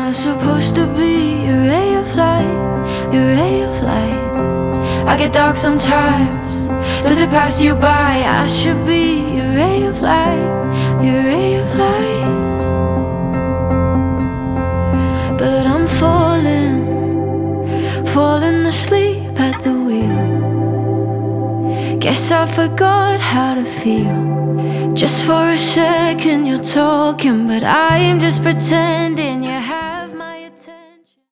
I supposed to be your ray of light, your ray of light? I get dark sometimes, does it pass you by? I should be your ray of light, your ray of light. But I'm falling asleep at the wheel. Guess I forgot how to feel. Just for a second you're talking, but I am just pretending you're happy.